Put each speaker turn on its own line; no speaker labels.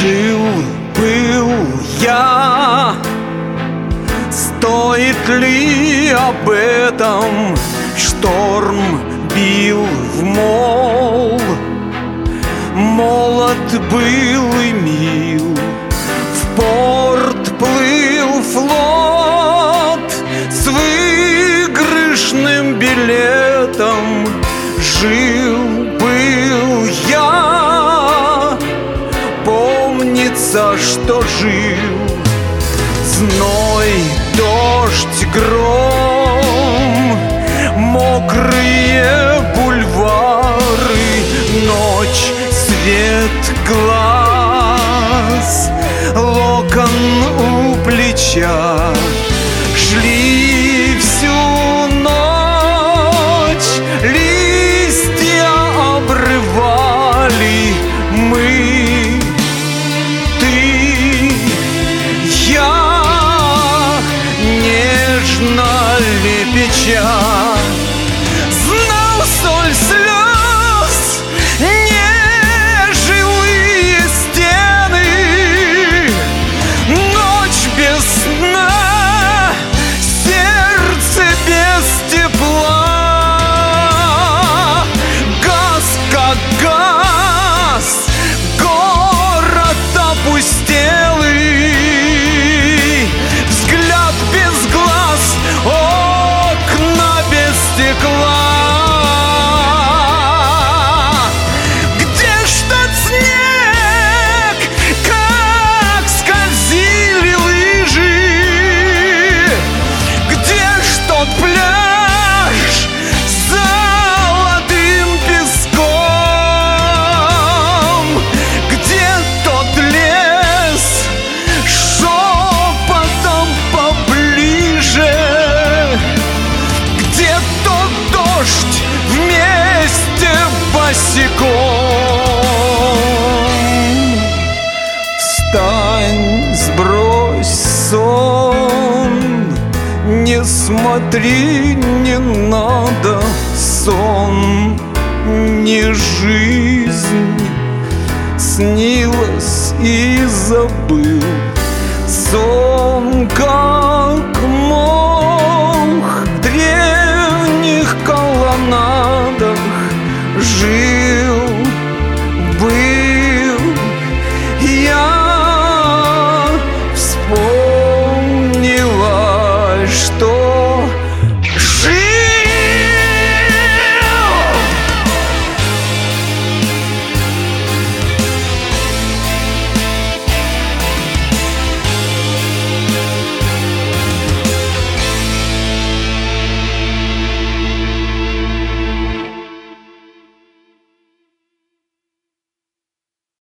Жил-был я. Стоит ли об этом? Шторм бил в мол. Молод был и мил. В порт плыл флот с выигрышным билетом. Жил-был я. Помнится, что жил. Зной, дождь, гром, мокрые бульвары, ночь, свет глаз, локон у плеча. Шли всю ночь, листья обрывали мы. Лепеча, знал соль слез нежилые стены. Ночь без сна, сердце без тепла. Газ как газ, город опустелый. Взгляд без глаз, окна без стекла. Где ж тот снег, как скользили лыжи? Где ж тот пляж с золотым песком? Где тот лес шепотом поближе? Где тот дождь вместе босиком? Встань, сбрось сон, не смотри, не надо. Сон не жизнь, снилось и забыл. Сон как мох в древних колоннадах.